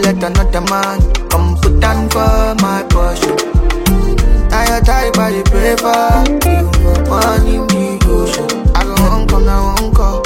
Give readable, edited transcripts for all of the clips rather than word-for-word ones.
let another man come put down for my portion. Now your type I dey pray for, you for money devotion. I go home, come now, won't call.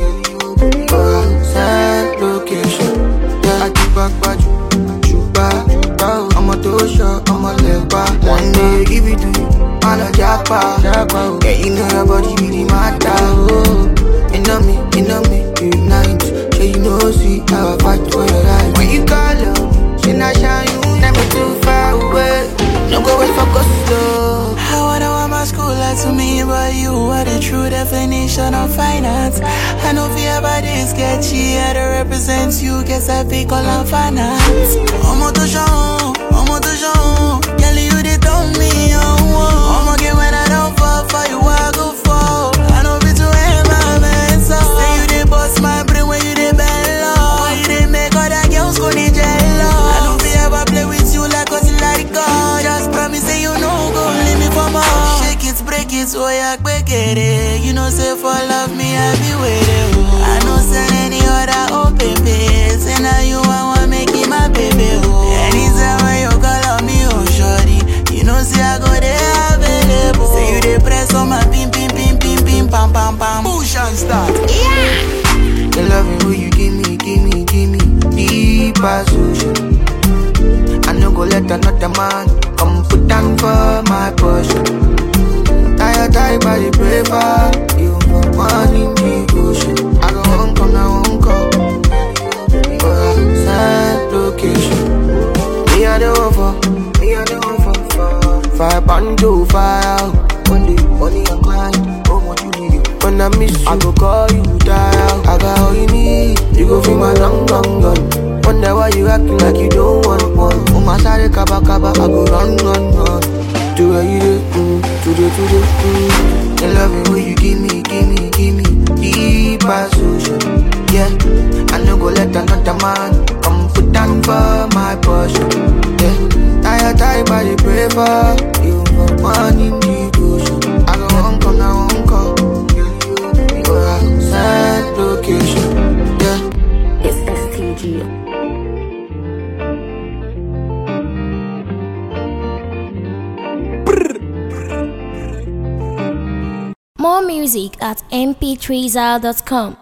Send location. Yeah, I keep back, but you back. I'm a tosha, I'm a leg back. One day give it to you, I'm a japa. Yeah, you know your body really matter. You know me, ignite. So you know, see how I fight for your life. When you call up, she not shine you, never too far away. No go wait for gusto. I wanna want my school like to me, but you are the true definition of finance. I know if you ever this sketchy, I to represent you, guess I pick all on finance. I'm to show, girl you they tell me, I'm again when I don't fall for you, I go fall. I know be to end my man, so say you they bust my brain when you they bend low. When you they make other girls go need jello. I know if you ever play with you like us, let it go. Just promise say you know go leave me for more. Shake it, break it, so I quick it. You know say for love me I be waiting. I know send any other open base. And now you want make it my baby. Anytime when you call on me, oh shorty, you know say I go there available. Say you dey press on my pim pam pam. Push and start. Yeah. The loving will you give me deep as ocean. I no go let another man come put down for my portion. Now your type I dey pray for, you for money devotion. I go home, come now, won't call. Send location. Me I the one for fire band to fire out. One day, money and grind, oh what you need. When I miss you, I go call you dial. I got all you need, you go feel my long gun. Wonder why you acting like you don't want one. Oh my side, kaba, I go run. To where you do, today. The loving way you give me deep as ocean. Yeah, I no go let another man come put down for my portion. Yeah, now your type I dey pray for, you for money devotion. I go home, come now, won't call. Send location. Yeah, it's STG. More music at mp3zal.com.